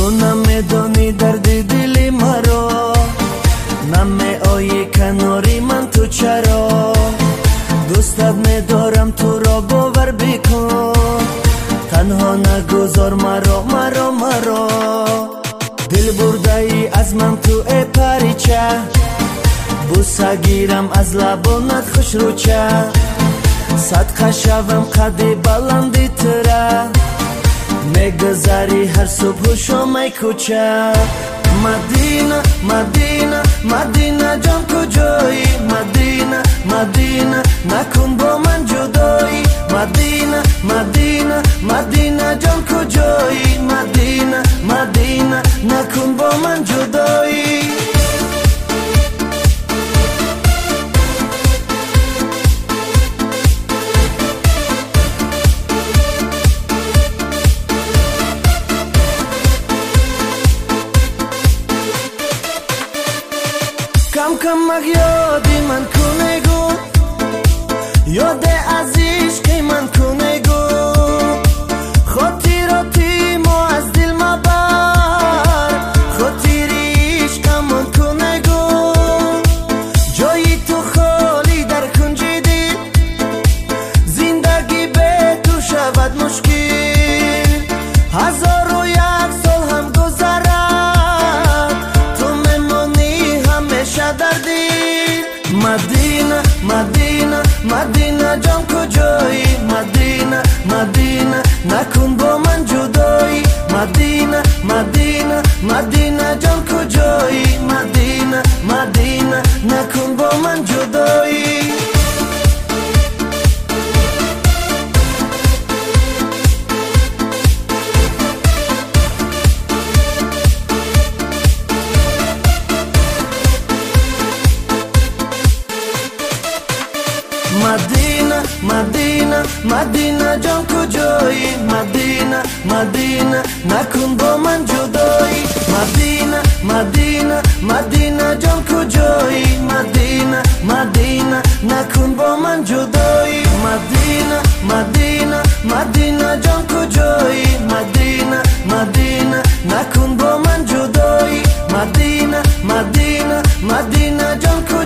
تو نمیدانی دردی دلی مرا، نمیایی کناری من تو چرا؟ دوستت میدارم تو را باور بکن، تنها نگذار مرا مرا مرا. دل برده ای از من تو ای پریچه، بوسه گیرم از لبانت خوش روچه. صدقه شوم قد بلندی تره، میگذری هر صبح و شام کوچه. مدینه مدینه مدینه جان کجایی؟ مدینه مدینه نکن با من جدایی. مدینه مدینه مدینه جان کجایی؟ مدینه مدینه نکن با من جدایی. کم کم مگ یادی من کنگو، یاد از عشقی من کنگو. خاطراتی ما از دل مبر، خاطری عشق من کنگو. جایی تو خالی در کنج دل، زندگی به تو شود مشکل. هزار و یک سال هم گذرد، تو میمانی همیشه در دل. مدینه مدینه مدینه جان کجایی؟ مدینه مدینه نکن با من جدایی. مدینه مدینه مدینه جان کجایی؟ مدینه مدینه نکن با من جدایی. مدینه مدینه مدینه جان کجایی؟ مدینه مدینه نکن با من جدایی. مدینه مدینه مدینه جان کجایی؟ مدینه مدینه نکن با من جدایی. مدینه مدینه مدینه جان کجایی؟ مدینه مدینه نکن با من جدایی. مدینه مدینه مدینه جان کجایی؟